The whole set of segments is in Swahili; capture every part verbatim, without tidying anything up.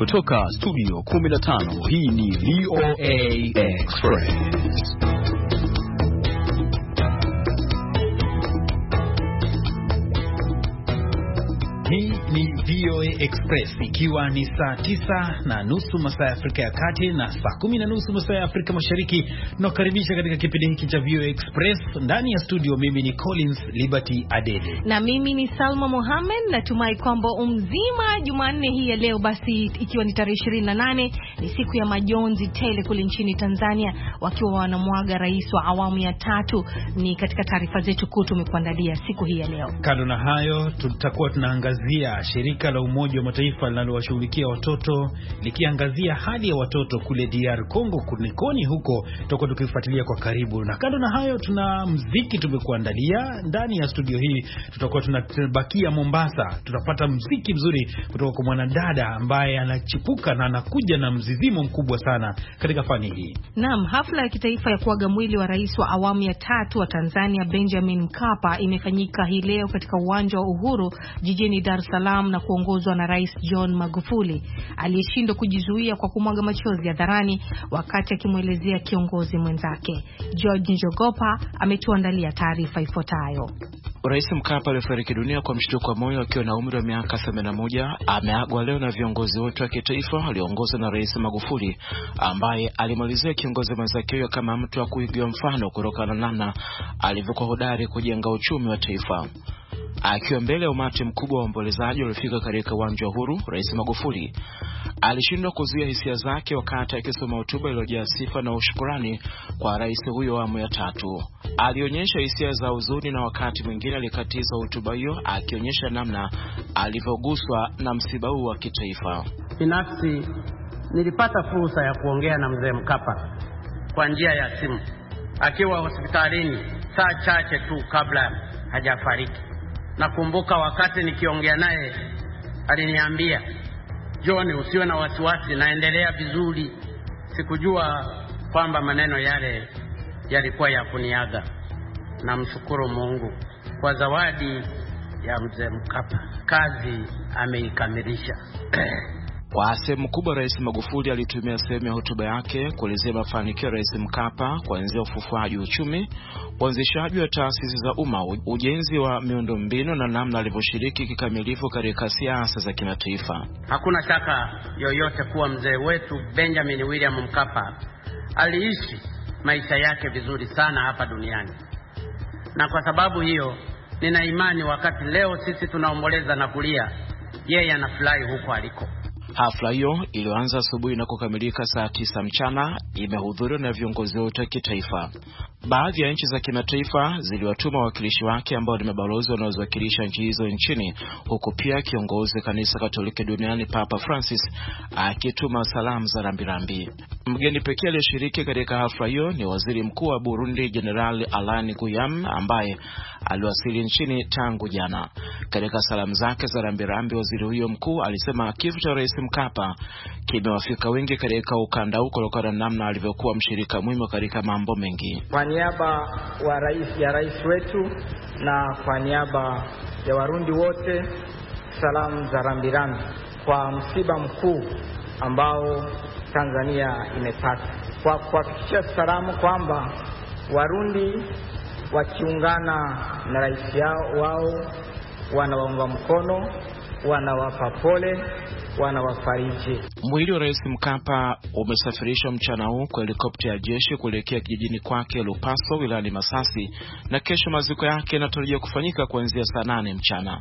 Kutoka studio kumi na tano, hii ni V O A Express. Hii ni V O A Express, ikiwa ni saa tisa na nusu masaa ya Afrika ya Kati na saa kumi na nusu masaa ya Afrika Mashariki. Nakaribisha katika kipindi hiki cha V O A Express. Ndani ya studio mimi ni Collins Liberty Adede. Na mimi ni Salma Mohamed. Natumai kwamba umzima Jumanne hii ya leo, basi ikiwa ni tarehe ishirini na nane, ni siku ya majonzi tele kule nchini Tanzania, wakiwa wanamwaga rais wa awamu ya tatu. Ni katika taarifa zetu kuu tumekuandalia siku hii ya leo. Kando na hayo, tutakuwa tunaangazia shirika la Umoja wa Mataifa linalowashughulikia watoto likiangazia hali ya watoto kule D R Congo, kulikoni huko, tutakuwa tukifuatilia kwa karibu. Na kando na hayo, tuna muziki tumekuandalia ndani ya studio hii. Tutakuwa tunabakia Mombasa, tutapata muziki mzuri kutoka kwa mwanadada ambaye anachipuka na anakuja na mzizimo mkubwa sana katika fani hii. Naam, hafla ya kitaifa ya kuaga mwili wa rais wa awamu ya tatu wa Tanzania Benjamin Mkapa imefanyika hii leo katika uwanja wa Uhuru jijini Dar es Salaam na kuongozwa na Rais John Magufuli, aliyeshindwa kujizuia kwa kumwaga machozi hadharani wakati akimwelezea kiongozi mwenzake. George Njogopa ametuandalia taarifa ifuatayo. Rais Mkapa alifariki dunia kwa mshtuko wa moyo akiwa na umri wa miaka themanini na moja. Ameagwa leo na viongozi wote wa kitaifa walioongozwa na Rais Magufuli, ambaye alimalizia kiongozi mwenzake huyo kama mtu wa kuigiwa mfano kutokana na namna alivyokuwa hodari kujenga uchumi wa taifa. Akiwa mbele ya umati mkubwa wa waombolezaji waliofika katika uwanja wa Uhuru, Rais Magufuli alishindwa kuzuia hisia zake wakati akisoma hotuba iliyojaa sifa na ushukrani kwa rais huyo wa awamu ya tatu. Alionyesha hisia za huzuni na wakati mwingine alikatiza hotuba hiyo akionyesha namna alivyoguswa na msiba huu wa kitaifa. Binafsi nilipata fursa ya kuongea na mzee Mkapa kwa njia ya simu akiwa hospitalini saa chache tu kabla hajafariki. Nakumbuka wakati nikiongea naye aliniambia, "John, usiwe na wasiwasi, naendelea vizuri." Sikujua kwamba maneno yale yalikuwa ya kuniaga. Namshukuru Mungu kwa zawadi ya mzee Mkapa. Kazi ameikamilisha. Kwa sehemu kubwa, Rais Magufuli alitumia sehemu ya hotuba yake kuelezea mafanikio ya Rais Mkapa, kuanzia ufufuaji wa uchumi, uanzishaji wa taasisi za umma, ujenzi wa miundombinu na namna alivyoshiriki kikamilifu katika siasa za kimataifa. Hakuna shaka yoyote kuwa mzee wetu Benjamin William Mkapa aliishi maisha yake vizuri sana hapa duniani. Na kwa sababu hiyo, nina imani wakati leo sisi tunaomboleza na kulia, yeye anafurahi huko aliko. Hafla hiyo ilianza asubuhi na kukamilika saa tisa mchana, imehudhuriwa na viongozi wote wa kitaifa. Baadhi ya nchi za kimataifa ziliwatuma wawakilishi wake ambao ni mabalozi wanaowakilisha nchi hizo nchini, huku pia kiongozi kanisa Katoliki duniani Papa Francis akituma salamu za rambirambi. Mgeni pekee aliyeshiriki katika hafla hiyo ni Waziri Mkuu wa Burundi General Alain Guillaume, ambaye aliwasili nchini tangu jana. Katika salamu zake za rambirambi, waziri huyo mkuu alisema kifo cha Rais Mkapa kimewafika wengi katika ukanda huko kutokana na namna alivyokuwa mshirika muhimu katika mambo mengi. Kwa niaba wa rais ya rais wetu na kwa niaba ya Warundi wote, salamu za rambirambi kwa msiba mkuu ambao Tanzania imepata. Kwa kuhakikisha salamu kwamba Warundi wakiungana na rais yao wao wanawaunga mkono, wanawapa pole, wanawafariji. Mwili wa Rais Mkapa umesafirishwa mchana huu kwa helikopta ya jeshi kuelekea kijijini kwake Lupaso wilayani Masasi, na kesho maziko yake yanatarajiwa kufanyika kuanzia saa nane mchana.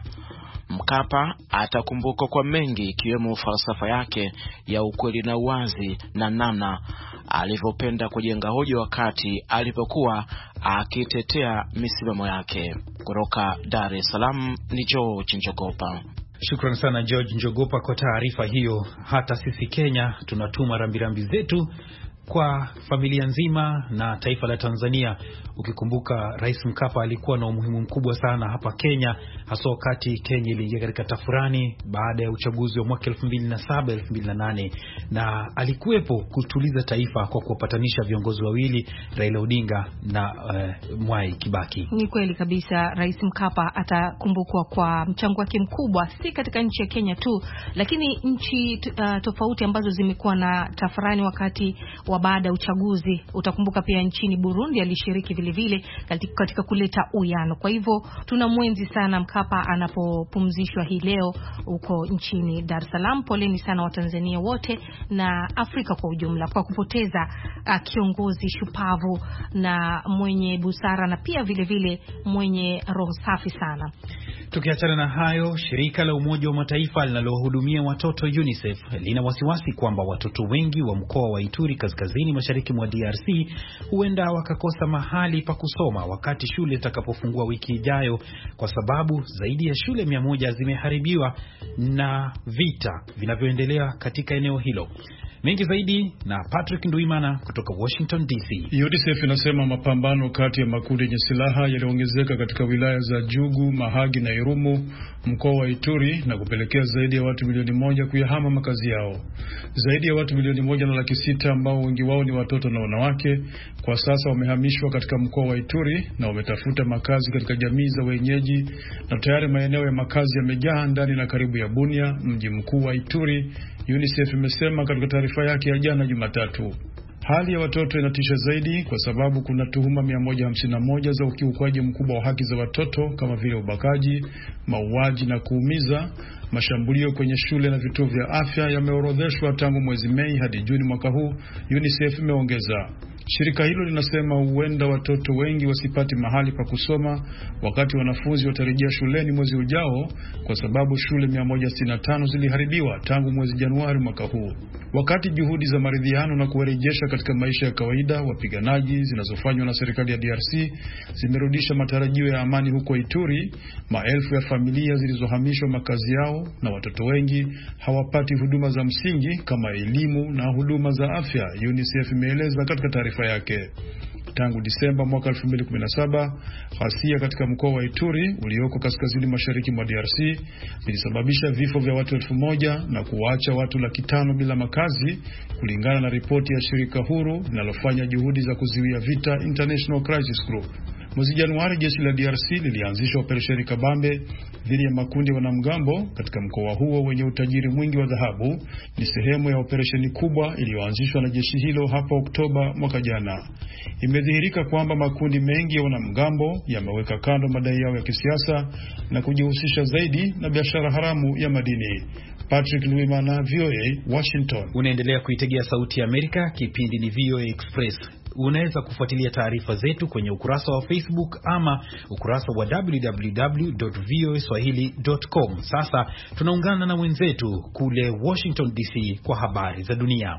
Mkapa atakumbukwa kwa mengi, ikiwemo falsafa yake ya ukweli na uwazi na namna alivyopenda kujenga hoja wakati alipokuwa akitetea misimamo yake. Kutoka Dar es Salaam ni George Njogopa. Shukrani sana George Njogopa kwa taarifa hiyo. Hata sisi Kenya tunatuma rambirambi zetu kwa familia nzima na taifa la Tanzania. Ukikumbuka Rais Mkapa alikuwa na umuhimu mkubwa sana hapa Kenya, hasa wakati Kenya iliingia katika tafurani baada ya uchaguzi wa mwaka elfu mbili na saba elfu mbili na nane, na alikuwepo kutuliza taifa kwa kuwapatanisha viongozi wawili, Raila Odinga na uh, Mwai Kibaki. Ni kweli kabisa, Rais Mkapa atakumbukwa kwa mchango wake mkubwa, si katika nchi ya Kenya tu, lakini nchi uh, tofauti ambazo zimekuwa na tafurani wakati wa baada ya uchaguzi. Utakumbuka pia nchini Burundi alishiriki vile vile katika, katika kuleta uyano. Kwa hivyo tunamwenzi sana Mkapa anapopumzishwa hii leo huko nchini Dar es Salaam. Poleni sana Watanzania wote na Afrika kwa ujumla kwa kupoteza uh, kiongozi shupavu na mwenye busara na pia vile vile mwenye roho safi sana. Tukiachana na hayo, shirika la Umoja wa Mataifa linalohudumia watoto UNICEF lina wasiwasi kwamba watoto wengi wa mkoa wa Ituri kaskazini mashariki mwa D R C huenda wakakosa mahali pa kusoma wakati shule itakapofungua wiki ijayo, kwa sababu zaidi ya shule mia moja zimeharibiwa na vita vinavyoendelea katika eneo hilo. Mengi zaidi na Patrick Nduimana kutoka Washington D C. UNICEF inasema mapambano kati ya makundi yenye silaha yaliongezeka katika wilaya za Jugu, Mahagi na Irumu, mkoa wa Ituri, na kupelekea zaidi ya watu milioni moja kuyahama makazi yao. Zaidi ya watu milioni moja na laki sita ambao wengi wao ni watoto na wanawake kwa sasa wamehamishwa katika mkoa wa Ituri na wametafuta makazi katika jamii za wenyeji, na tayari maeneo ya makazi yamejaa ndani na karibu ya Bunia, mji mkuu wa Ituri, UNICEF imesema katika taarifa yake ya jana Jumatatu. Hali ya watoto inatisha zaidi kwa sababu kuna tuhuma mia moja hamsini na moja za ukiukwaji mkubwa wa haki za watoto kama vile ubakaji, mauaji na kuumiza. Mashambulio kwenye shule na vituo vya afya yameorodheshwa tangu mwezi Mei hadi Juni mwaka huu, UNICEF imeongeza. Shirika hilo linasema huenda watoto wengi wasipati mahali pa kusoma wakati wanafunzi watarejea shuleni mwezi ujao, kwa sababu shule mia moja sitini na tano ziliharibiwa tangu mwezi Januari mwaka huu. Wakati juhudi za maridhiano na kuwarejesha katika maisha ya kawaida wapiganaji zinazofanywa na serikali ya D R C zimerudisha matarajio ya amani huko Ituri, maelfu ya familia zilizohamishwa makazi yao na watoto wengi hawapati huduma za msingi kama elimu na huduma za afya, UNICEF imeeleza katika taarifa yake. Tangu Disemba mwaka elfu mbili kumi na saba, ghasia katika mkoa wa Ituri ulioko kaskazini mashariki mwa D R C zilisababisha vifo vya watu elfu moja na kuwaacha watu laki tano bila makazi, kulingana na ripoti ya shirika huru linalofanya juhudi za kuzuia vita, International Crisis Group. Mwezi Januari jeshi la D R C lilianzisha operesheni kabambe dhidi ya makundi ya wanamgambo katika mkoa huo wenye utajiri mwingi wa dhahabu. Ni sehemu ya operesheni kubwa iliyoanzishwa na jeshi hilo hapa Oktoba mwaka jana. Imedhihirika kwamba makundi mengi ya wanamgambo yameweka kando madai yao ya kisiasa na kujihusisha zaidi na biashara haramu ya madini. Patrick Nduimana, V O A, Washington. Unaendelea kuitegea Sauti ya Amerika, kipindi ni V O A Express. Unaweza kufuatilia taarifa zetu kwenye ukurasa wa Facebook ama ukurasa wa w w w dot v o a swahili dot com. Sasa tunaungana na wenzetu kule Washington D C kwa habari za dunia.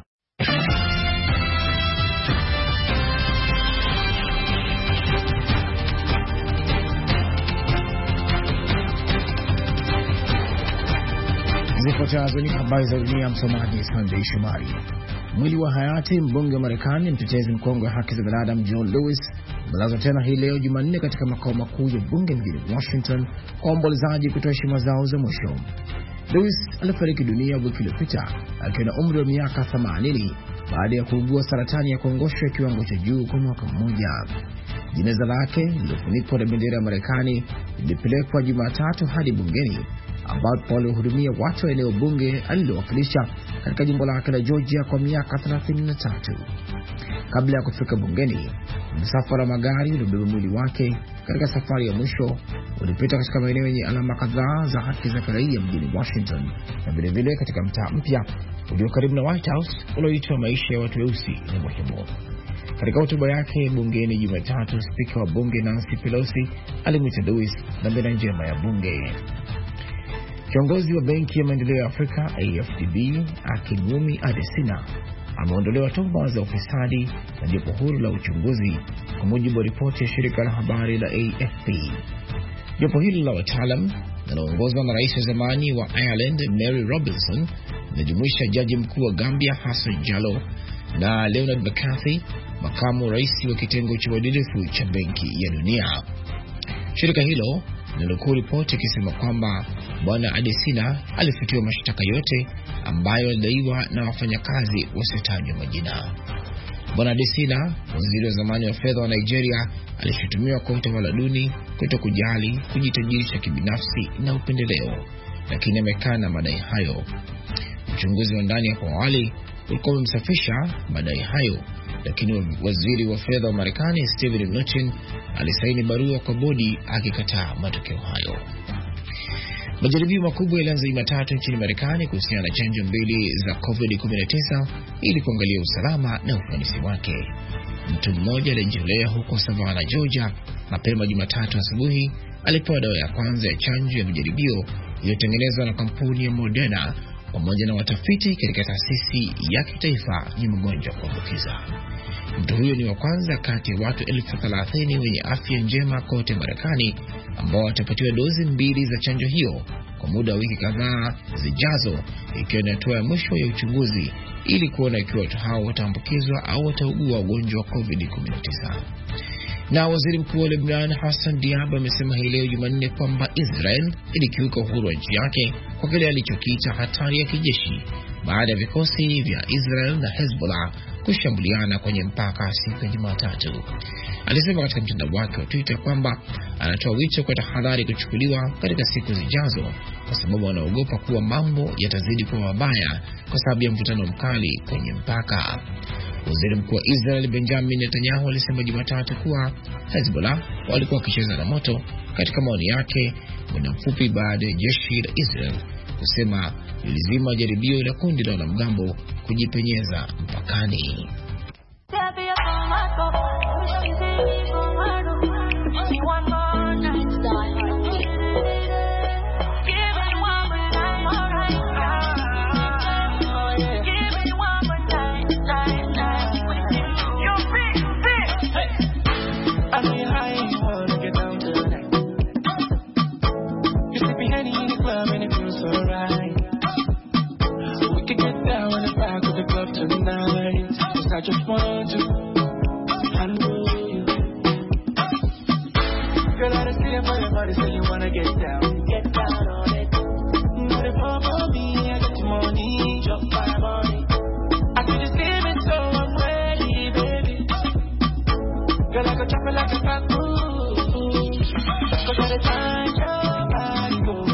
Zifuatazo ni habari za dunia, msomaji Sanjay Shumari. Mwili wa hayati mbunge wa Marekani mtetezi mkongwe wa haki za binadamu John Lewis umelazwa tena hii leo Jumanne katika makao makuu ya bunge mjini Washington kwa waombolezaji kutoa heshima zao za mwisho. Lewis alifariki dunia wiki iliyopita akiwa na umri wa miaka themanini baada ya kuugua saratani ya kongosho ya kiwango cha juu kwa mwaka mmoja. Jeneza lake lililofunikwa na bendera ya Marekani lilipelekwa Jumatatu hadi bungeni, ambapo walihudumia watu wa eneo bunge alilowakilisha katika jimbo lake la Georgia kwa miaka thelathini na tatu. Kabla ya kufika bungeni, msafara wa magari uliobeba mwili wake katika safari ya mwisho ulipita katika maeneo yenye alama kadhaa za haki za kiraia mjini Washington, na vile vile katika mtaa mpya ulio karibu na White House ulioitwa maisha ya watu weusi ni muhimu. Katika hotuba yake bungeni Jumatatu, spika wa bunge Nancy Pelosi alimwita Lewis na mbena njema ya bunge. Kiongozi wa Benki ya Maendeleo ya Afrika A F D B Akinwumi Adesina ameondolewa tuhuma za ufisadi na jopo huru la uchunguzi, kwa mujibu wa ripoti ya shirika la habari la A F P. Jopo hili la wataalam linaloongozwa na rais wa zamani wa Ireland Mary Robinson linajumuisha jaji mkuu wa Gambia Hassan Jallow, na Leonard McCarthy, makamu rais wa kitengo cha uadilifu cha Benki ya Dunia. Shirika hilo linanukuu ripoti ikisema kwamba Bwana Adesina alifutiwa mashtaka yote ambayo alidaiwa na wafanyakazi wasiotajwa majina. Bwana Adesina, waziri wa zamani wa fedha wa Nigeria, alishutumiwa kwa utawala duni, kutokujali, kujitajirisha kibinafsi na upendeleo, lakini amekana madai hayo. Uchunguzi wa ndani hapo awali ulikuwa umemsafisha madai hayo, lakini waziri wa fedha wa Marekani Steven Mnuchin alisaini barua kwa bodi akikataa matokeo hayo. Majaribio makubwa yalianza Jumatatu nchini Marekani kuhusiana na chanjo mbili za covid kumi na tisa ili kuangalia usalama na ufanisi wake. Mtu mmoja aliyejitolea huko Savannah, Georgia, mapema Jumatatu asubuhi alipewa dawa ya kwanza ya chanjo ya majaribio iliyotengenezwa na kampuni ya Moderna pamoja na watafiti katika taasisi ya kitaifa ya magonjwa ya kuambukiza. Mtu huyo ni wa kwanza kati ya watu elfu thelathini wenye afya njema kote Marekani ambao watapatiwa dozi mbili za chanjo hiyo kwa muda wa wiki kadhaa zijazo, ikiwa ni hatua ya mwisho ya uchunguzi ili kuona ikiwa watu hao wataambukizwa au wataugua ugonjwa wa covid kumi na tisa. Na waziri mkuu wa Lebanon Hassan Diab amesema hii leo Jumanne kwamba Israel ilikiuka uhuru wa nchi yake kwa kile alichokiita hatari ya kijeshi baada ya vikosi vya Israel na Hezbollah kushambuliana kwenye mpaka siku ya Jumatatu. Alisema katika mtandao wake wa Twitter kwamba anatoa wito kwa tahadhari kuchukuliwa katika siku zijazo kwa sababu anaogopa kuwa mambo yatazidi kuwa mabaya kwa sababu ya mvutano mkali kwenye mpaka. Waziri mkuu wa Israel Benjamin Netanyahu alisema Jumatatu kuwa Hezbollah walikuwa wakicheza na moto, katika maoni yake muda mfupi baada ya jeshi la Israel kusema lilizima jaribio la kundi la wanamgambo kujipenyeza mpakani. I just want to handle you. Girl, I don't see it for your body, so you wanna get down. Get down on it. Not if I'm for me, I got your money. Drop my money. I can just give it, so I'm ready, baby. Girl, I go chop it like a taco. Cause by the time your body go,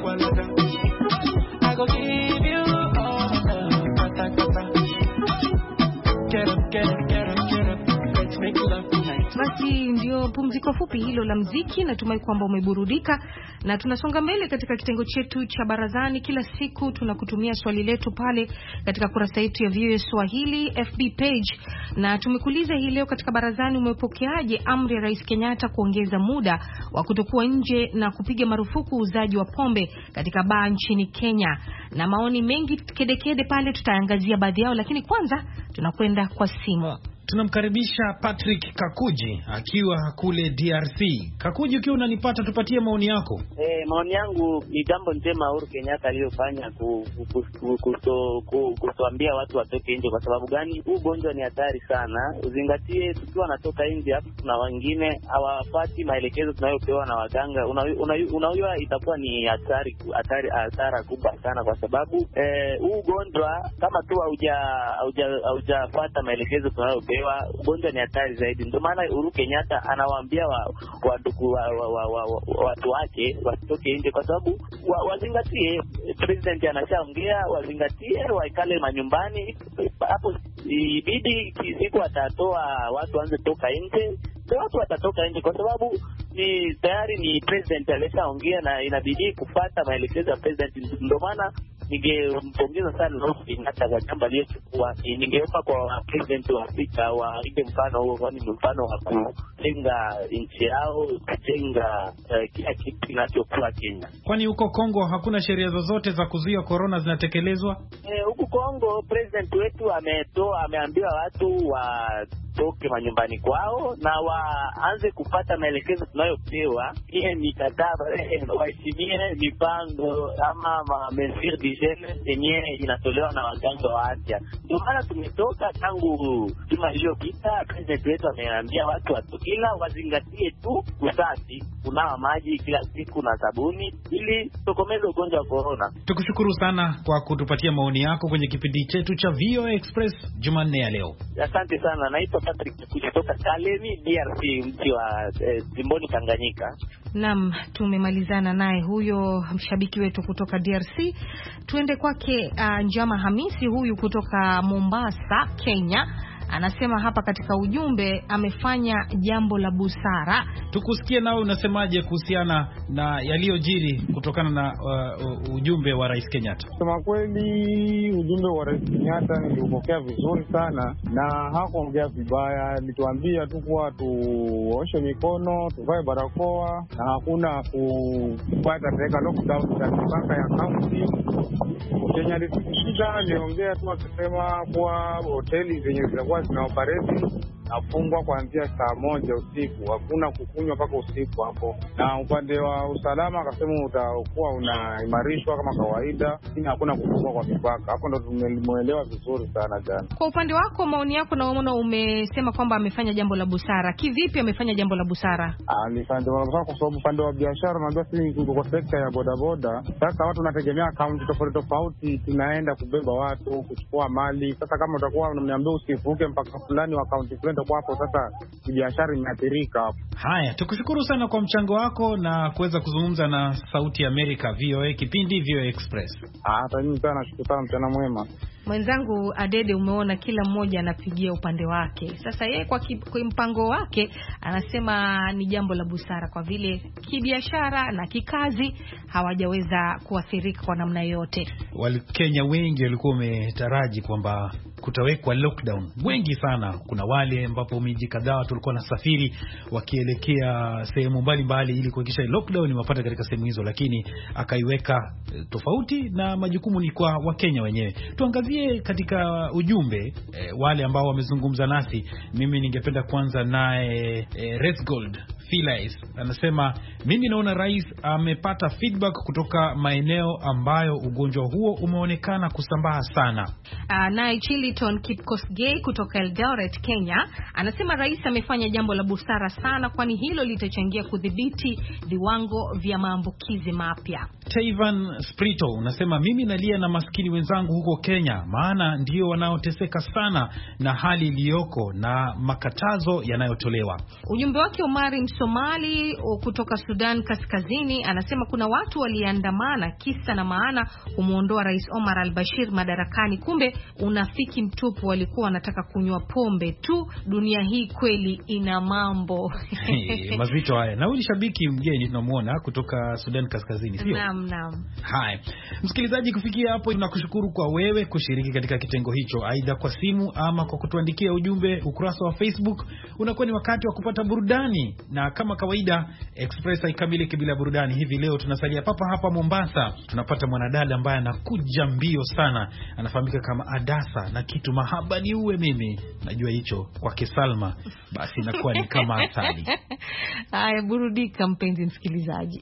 I go give you all the pata pata. Get up, get up, get up, get up. Let's make love tonight. Basi ndio pumziko fupi hilo la muziki, natumai kwamba umeburudika na tunasonga mbele katika kitengo chetu cha barazani. Kila siku tunakutumia swali letu pale katika kurasa yetu ya V O A Swahili F B page, na tumekuuliza hii leo katika barazani, umepokeaje amri ya Rais Kenyatta kuongeza muda wa kutokuwa nje na kupiga marufuku uuzaji wa pombe katika baa nchini Kenya? Na maoni mengi kedekede pale, tutaangazia baadhi yao, lakini kwanza tunakwenda kwa simu. Tunamkaribisha Patrick Kakuji akiwa kule D R C. Kakuji, ukiwa unanipata, tupatie maoni yako. Eh, maoni yangu ni jambo njema Uhuru Kenyatta aliyofanya kutuambia watu watoke nje. Kwa sababu gani? Huu ugonjwa ni hatari sana. Uzingatie, tukiwa natoka nje hapo na wengine hawapati maelekezo tunayopewa na waganga, unajua itakuwa ni hatari hatari hatara kubwa sana, kwa sababu eh huu ugonjwa kama tu hauja haujafuata maelekezo tunayopewa, ugonjwa ni hatari zaidi. Ndio maana Uhuru Kenyatta anawaambia wa, watu wa, wa, wa, wa, wa, watu wake wasitoke nje, kwa sababu wa, wazingatie president anashaongea, wazingatie waikale manyumbani. Hapo ibidi siku atatoa watu waanze toka nje, watu watatoka nje, kwa sababu ni tayari ni president alishaongea na inabidi kufuata maelekezo ya president. Ndio maana ningempongeza sana Uhuru Kenyatta kwa jambo aliyochukua. Ningeomba kwa president wa Afrika waige mfano huo, kwani ni mfano wa kujenga nchi yao, kujenga uh, kila kitu kinachokuwa Kenya. Kwani huko Kongo hakuna sheria zozote za kuzuia corona zinatekelezwa? Eh, huko Kongo president wetu ametoa ameambia watu wa watoke manyumbani kwao na waanze kupata maelekezo tunayopewa. Hii ni mikataba, waheshimie mipango ama ma mesures d'hygiene yenye inatolewa na waganga wa afya. Ndio maana tumetoka tangu juma iliyopita, president wetu ameambia watu watukila wazingatie tu usafi, kunawa maji kila siku na sabuni ili tokomeze ugonjwa wa corona. Tukushukuru sana kwa kutupatia maoni yako kwenye kipindi chetu cha V O A Express Jumanne ya leo. Asante sana. Naitwa Patrick kutoka Kalemi, D R C, mji wa eh, Jimboni Tanganyika. Naam, tumemalizana naye huyo mshabiki wetu kutoka D R C. Tuende kwake uh, Njama Hamisi huyu kutoka Mombasa, Kenya. Anasema hapa katika ujumbe amefanya jambo la busara. Tukusikie nao unasemaje kuhusiana na yaliyojiri kutokana na uh, ujumbe wa Rais Kenyatta? Sema kweli ujumbe wa Rais Kenyatta niliupokea vizuri sana na hakuongea vibaya. Alituambia tu kuwa tuoshe mikono, tuvae barakoa na hakuna kupata teka lockdown ya mipaka ya county. Kenya alifikisha aliongea tu akisema kuwa hoteli zenye zilikuwa zina operate nafungwa kuanzia saa moja usiku, hakuna kukunywa mpaka usiku hapo. Na upande wa usalama akasema utakuwa unaimarishwa kama kawaida, lakini hakuna kufungwa kwa mipaka. Hapo ndo tumeelewa vizuri sana jana. Kwa upande wako, maoni yako, na umeona umesema kwamba amefanya jambo la busara. Kivipi amefanya jambo la busara? Ah, ni jambo la busara kwa sababu upande wa biashara unajua sisi tuko kwa sekta ya bodaboda. Sasa watu wanategemea akaunti tofauti tofauti, tunaenda kubeba watu, kuchukua mali. Sasa kama utakuwa unaniambia usivuke mpaka fulani wa akaunti fulani kwa hapo, sasa biashara imeathirika hapo. Haya, tukushukuru sana kwa mchango wako na kuweza kuzungumza na Sauti ya Amerika V O A kipindi V O A Express. Ah, hata mimi sana nashukuru sana, mchana mwema. Mwenzangu Adede, umeona kila mmoja anapigia upande wake. Sasa yeye kwa, kwa mpango wake anasema ni jambo la busara kwa vile kibiashara na kikazi hawajaweza kuathirika kwa namna yote. Wale Kenya wengi walikuwa wametaraji kwamba kutawekwa lockdown. Wengi sana. Kuna wale ambapo miji kadhaa tulikuwa na safiri wakielekea sehemu mbalimbali ili kuhakikisha lockdown imepata katika sehemu hizo, lakini akaiweka tofauti na majukumu ni kwa Wakenya wenyewe. Tuangazie katika ujumbe e, wale ambao wamezungumza nasi. Mimi ningependa kwanza naye e, Resgold Philais anasema mimi naona rais amepata feedback kutoka maeneo ambayo ugonjwa huo umeonekana kusambaa sana. Uh, naye Chiliton Kipkosgei kutoka Eldoret, Kenya anasema rais amefanya jambo la busara sana, kwani hilo litachangia kudhibiti viwango vya maambukizi mapya. Taivan Sprito unasema mimi nalia na maskini wenzangu huko Kenya, maana ndio wanaoteseka sana na hali iliyoko na makatazo yanayotolewa. Ujumbe wake Omari Msomali kutoka Sudan Kaskazini anasema kuna watu waliandamana kisa na maana kumuondoa Rais Omar al-Bashir madarakani, kumbe unafiki mtupu, walikuwa wanataka kunywa pombe tu. Dunia hii kweli ina mambo. Hey, mazito haya. Na huyu shabiki mgeni tunamuona kutoka Sudan Kaskazini, sio? Naam, naam. Hai. Msikilizaji, kufikia hapo tunakushukuru kwa wewe kushiriki katika kitengo hicho, aidha kwa simu ama kwa kutuandikia ujumbe ukurasa wa Facebook. Unakuwa ni wakati wa kupata burudani, na kama kawaida Express haikamiliki bila burudani. Hivi leo tunasalia papa hapa Mombasa. Tunapata mwanadada ambaye anakuja mbio sana, anafahamika kama Adasa na kitu mahaba ni uwe mimi. Najua hicho kwa Kisalma basi inakuwa ni kama asali. Haya, burudika mpenzi msikilizaji.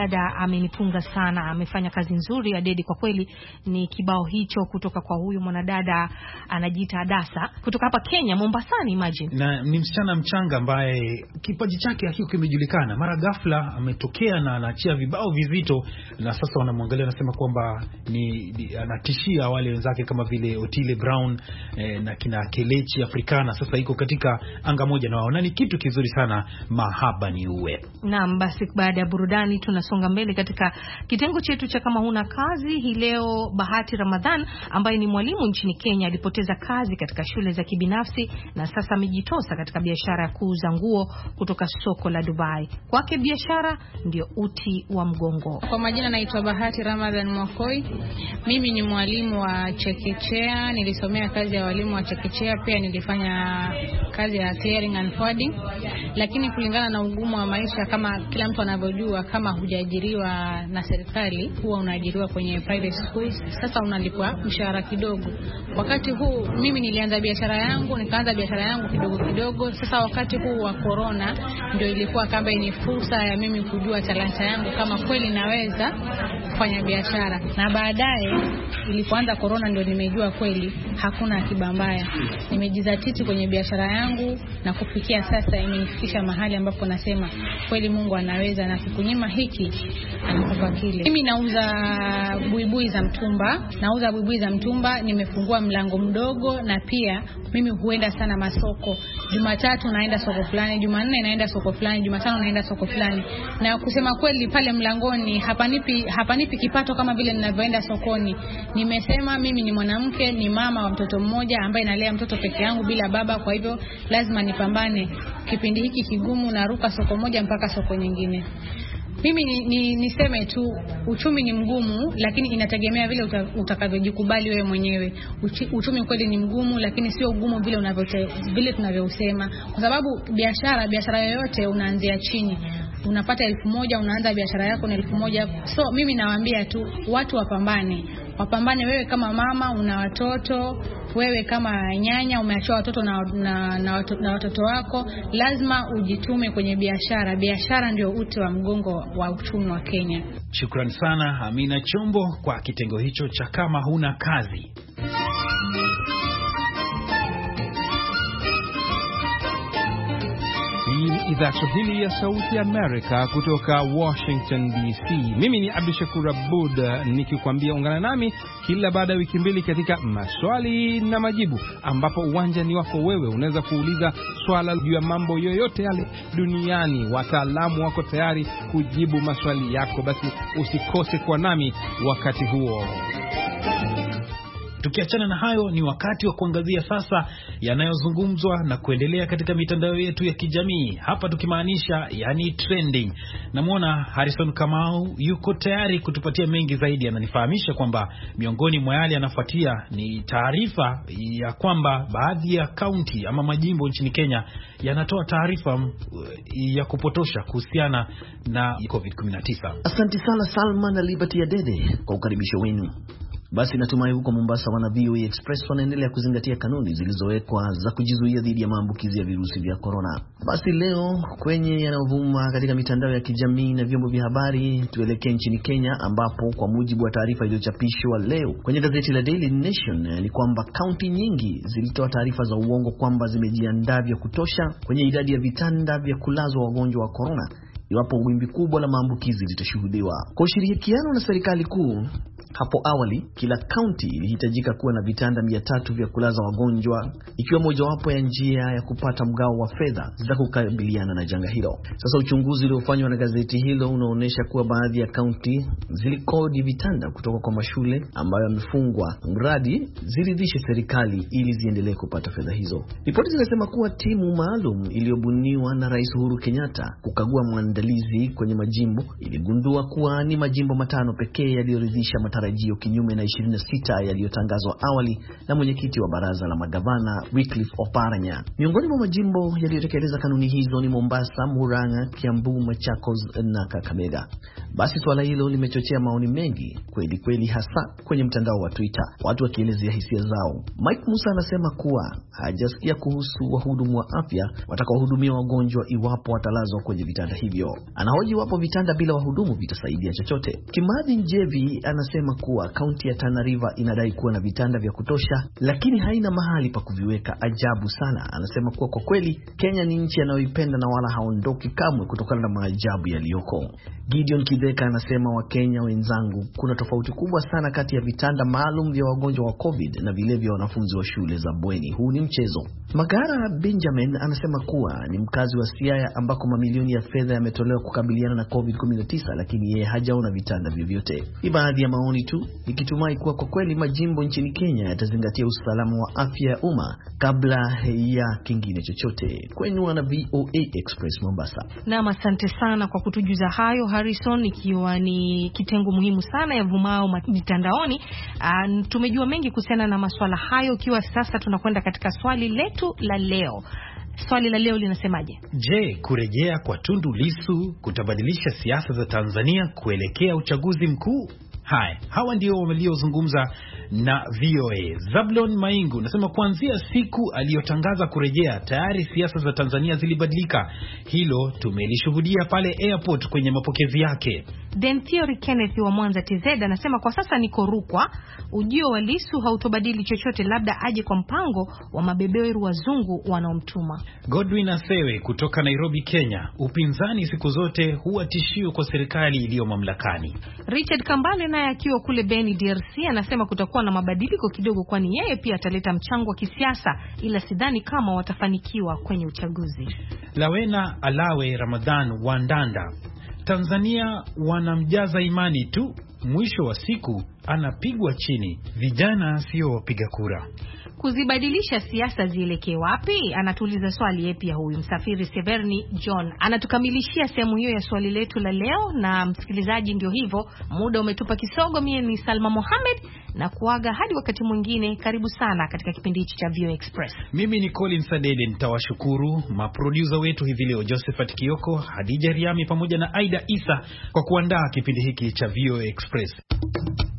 mwanadada amenipunga sana, amefanya kazi nzuri Adede, kwa kweli. Ni kibao hicho kutoka kwa huyu mwanadada anajiita Adasa kutoka hapa Kenya, Mombasani, imagine. Na ni msichana mchanga ambaye kipaji chake hakiko kimejulikana. Mara ghafla ametokea na anaachia vibao vizito, na sasa wanamwangalia nasema kwamba ni, ni anatishia wale wenzake kama vile Otile Brown eh, na kina Kelechi Africana. Sasa iko katika anga moja na wao, na ni kitu kizuri sana, mahaba ni uwe. Naam, basi baada ya burudani tunasonga mbele katika kitengo chetu cha kama huna kazi. Hii leo Bahati Ramadhan ambaye ni mwalimu nchini Kenya alipoteza kazi katika shule za kibinafsi na sasa amejitosa katika biashara ya kuuza nguo kutoka soko la Dubai. Kwake biashara ndio uti wa mgongo. Kwa majina naitwa Bahati Ramadhan Mwakoi. Mimi ni mwalimu wa chekechea, nilisomea kazi ya walimu wa chekechea, pia nilifanya kazi ya clearing and forwarding. Lakini kulingana na ugumu wa maisha, kama kila mtu anavyojua, kama hujaajiriwa na serikali huwa unaajiriwa kwenye private schools. Sasa unalipwa mshahara kidogo. Wakati huu mimi nilianza biashara yangu, nikaanza biashara yangu kidogo kidogo. Sasa wakati huu wa corona ndio ilikuwa kama ni fursa ya mimi kujua talanta yangu kama kweli naweza kufanya biashara. Na baadaye ilipoanza corona ndio nimejua kweli hakuna akiba mbaya. Nimejizatiti kwenye biashara yangu na kufikia sasa imenifikisha mahali ambapo nasema kweli Mungu anaweza, na kukunyima hiki anakupa kile. Mimi nauza buibui za mtumba, nauza buibui za mtumba, nimefungua mlango mdogo, na pia mimi huenda sana masoko. Jumatatu naenda soko fulani, Jumanne naenda soko fulani, Jumatano naenda soko fulani. Na kusema kweli pale mlangoni hapanipi hapanipi kipato kama vile ninavyoenda sokoni. Nimesema mimi ni mwanamke, ni mama wa mtoto mmoja ambaye nalea mtoto peke yangu bila baba, kwa hivyo lazima nipambane. Kipindi hiki kigumu naruka soko moja mpaka soko nyingine. Mimi ni, ni, niseme tu uchumi ni mgumu, lakini inategemea vile uta, utakavyojikubali wewe mwenyewe. Uchi, uchumi kweli ni mgumu, lakini sio ugumu vile unavyote vile tunavyousema, kwa sababu biashara biashara yoyote unaanzia chini. Unapata elfu moja unaanza biashara yako na elfu moja. So mimi nawaambia tu watu wapambane. Wapambane, wewe kama mama una watoto, wewe kama nyanya umeacha watoto na na, na, watoto, na watoto wako, lazima ujitume kwenye biashara. Biashara ndio uti wa mgongo wa uchumi wa Kenya. Shukrani sana Amina Chombo kwa kitengo hicho cha kama huna kazi. Idhaa Kiswahili ya Sauti ya Amerika kutoka Washington D C. Mimi ni Abdushakur Abud nikikwambia ungana nami kila baada ya wiki mbili katika maswali na majibu, ambapo uwanja ni wako wewe. Unaweza kuuliza swala juu ya mambo yoyote yale duniani, wataalamu wako tayari kujibu maswali yako. Basi usikose kwa nami wakati huo. Tukiachana na hayo, ni wakati wa kuangazia sasa yanayozungumzwa na kuendelea katika mitandao yetu ya kijamii. Hapa tukimaanisha yani trending. Namuona Harrison Kamau yuko tayari kutupatia mengi zaidi. Ananifahamisha kwamba miongoni mwa yale yanafuatia ni taarifa ya kwamba baadhi ya kaunti ama majimbo nchini Kenya yanatoa taarifa ya kupotosha kuhusiana na covid kumi na tisa. Asante sana Salman na Liberty Adede kwa ukaribisho wenu. Basi natumai huko Mombasa wana V O A Express wanaendelea kuzingatia kanuni zilizowekwa za kujizuia dhidi ya maambukizi ya virusi vya corona. Basi leo kwenye yanayovuma katika mitandao ya kijamii na vyombo vya habari, tuelekee nchini Kenya, ambapo kwa mujibu wa taarifa iliyochapishwa leo kwenye gazeti la Daily Nation ni kwamba kaunti nyingi zilitoa taarifa za uongo kwamba zimejiandaa vya kutosha kwenye idadi ya vitanda vya kulazwa wagonjwa wa corona iwapo wimbi kubwa la maambukizi litashuhudiwa. Kwa ushirikiano na serikali kuu, hapo awali kila kaunti ilihitajika kuwa na vitanda mia tatu vya kulaza wagonjwa, ikiwa mojawapo ya njia ya kupata mgao wa fedha za kukabiliana na janga hilo. Sasa uchunguzi uliofanywa na gazeti hilo unaonyesha kuwa baadhi ya kaunti zilikodi vitanda kutoka kwa mashule ambayo yamefungwa, mradi ziridhishe serikali ili ziendelee kupata fedha hizo. Ripoti zinasema kuwa timu maalum iliyobuniwa na Rais Uhuru Kenyatta kukagua maandalizi kwenye majimbo iligundua kuwa ni majimbo matano pekee yaliyoridhisha matarajio kinyume na ishirini na sita yaliyotangazwa awali na mwenyekiti wa baraza la magavana Wycliffe Oparanya. Miongoni mwa majimbo yaliyotekeleza kanuni hizo ni Mombasa, Murang'a, Kiambu, Machakos na Kakamega. Basi swala hilo limechochea maoni mengi kweli kweli, hasa kwenye mtandao wa Twitter, watu wakielezea hisia zao. Mike Musa anasema kuwa hajasikia kuhusu wahudumu wa afya watakaohudumia wagonjwa iwapo watalazwa kwenye vitanda hivyo. Anahoji iwapo vitanda bila wahudumu vitasaidia chochote. Kimathi Njevi anasema kuwa kaunti ya Tana River inadai kuwa na vitanda vya kutosha, lakini haina mahali pa kuviweka. Ajabu sana. Anasema kuwa kwa kweli Kenya ni nchi anayoipenda na wala haondoki kamwe kutokana na maajabu yaliyoko. Gideon Kideka anasema, wa Kenya wenzangu, kuna tofauti kubwa sana kati ya vitanda maalum vya wagonjwa wa COVID na vile vya wanafunzi wa shule za bweni. Huu ni mchezo. Magara Benjamin anasema kuwa ni mkazi wa Siaya ambako mamilioni ya fedha yametolewa kukabiliana na COVID kumi na tisa, lakini yeye hajaona vitanda vyovyote. Ni baadhi ya maoni tu, nikitumai kuwa kwa kweli majimbo nchini Kenya yatazingatia usalama wa afya ya umma kabla ya kingine chochote. Kwenu wana V O A Express Mombasa. Naam, asante sana kwa kutujuza hayo Harrison, ikiwa ni kitengo muhimu sana ya vumao mitandaoni. Uh, tumejua mengi kuhusiana na masuala hayo, ikiwa sasa tunakwenda katika swali letu la leo. Swali la leo linasemaje? Je, kurejea kwa Tundu Lissu kutabadilisha siasa za Tanzania kuelekea uchaguzi mkuu? Hai, hawa ndio waliozungumza na V O A. Zablon Maingu nasema kuanzia siku aliyotangaza kurejea tayari siasa za Tanzania zilibadilika. Hilo tumelishuhudia pale airport kwenye mapokezi yake. Den Theory Kenneth wa Mwanza T Z anasema kwa sasa niko Rukwa, ujio wa Lissu hautobadili chochote, labda aje kwa mpango wa mabeberu wazungu wanaomtuma. Godwin Asewe kutoka Nairobi, Kenya, upinzani siku zote huwa tishio kwa serikali iliyo mamlakani. Richard Kambale naye akiwa kule Beni D R C anasema kutakuwa na mabadiliko kidogo, kwani yeye pia ataleta mchango wa kisiasa, ila sidhani kama watafanikiwa kwenye uchaguzi. Lawena Alawe Ramadhan Wandanda, Tanzania wanamjaza imani tu, mwisho wa siku anapigwa chini. Vijana sio wapiga kura. Kuzibadilisha siasa zielekee wapi? Anatuliza swali yeye pia huyu Msafiri Severni John. Anatukamilishia sehemu hiyo ya swali letu la leo, na msikilizaji ndio hivyo, muda umetupa kisogo. Mimi ni Salma Mohamed na kuaga hadi wakati mwingine. Karibu sana katika kipindi hichi cha V O A Express. Mimi ni Colin Sadede, nitawashukuru maproducer wetu hivi leo Josephat Kioko, Hadija Riami pamoja na Aida Isa kwa kuandaa kipindi hiki cha V O A Express.